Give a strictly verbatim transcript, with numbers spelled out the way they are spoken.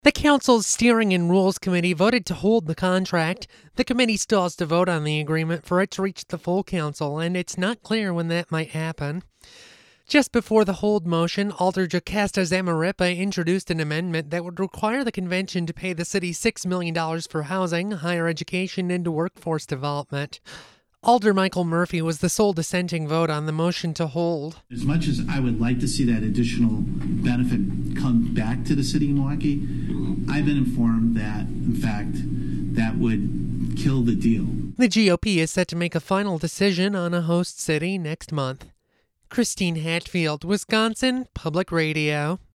The council's Steering and Rules Committee voted to hold the contract. The committee still has to vote on the agreement for it to reach the full council, and it's not clear when that might happen. Just before the hold motion, Alder Jocasta Zamarripa introduced an amendment that would require the convention to pay the city six million dollars for housing, higher education, and workforce development. Alder Michael Murphy was the sole dissenting vote on the motion to hold. As much as I would like to see that additional benefit come back to the city of Milwaukee, I've been informed that, in fact, that would kill the deal. The G O P is set to make a final decision on a host city next month. Christine Hatfield, Wisconsin Public Radio.